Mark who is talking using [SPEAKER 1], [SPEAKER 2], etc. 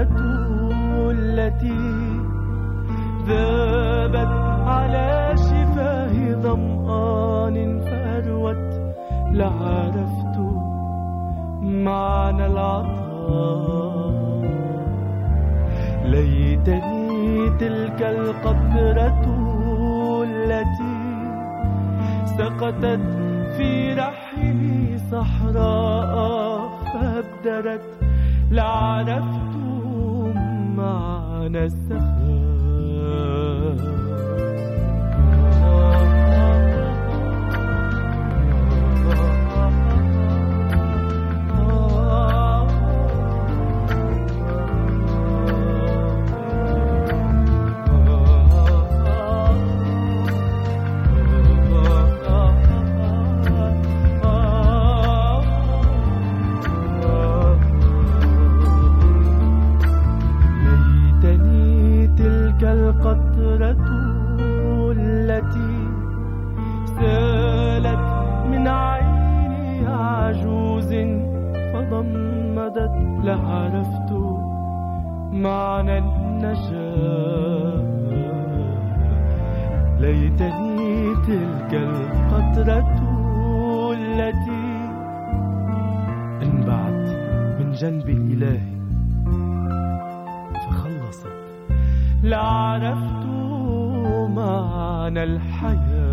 [SPEAKER 1] القطرة التي ذابت على شفاه ظمآن فأروت لعرفت معنى العطاء. ليتني تلك القطرة التي سقطت في رحمي صحراء فابدرت لعرفت معنى السخاء. القطرة التي سالت من عيني عجوز فضمدت لعرفت معنى النجاة. ليتني تلك القطرة التي انبعت من جنب إلهي فخلصت لعرفت معنى الحياة.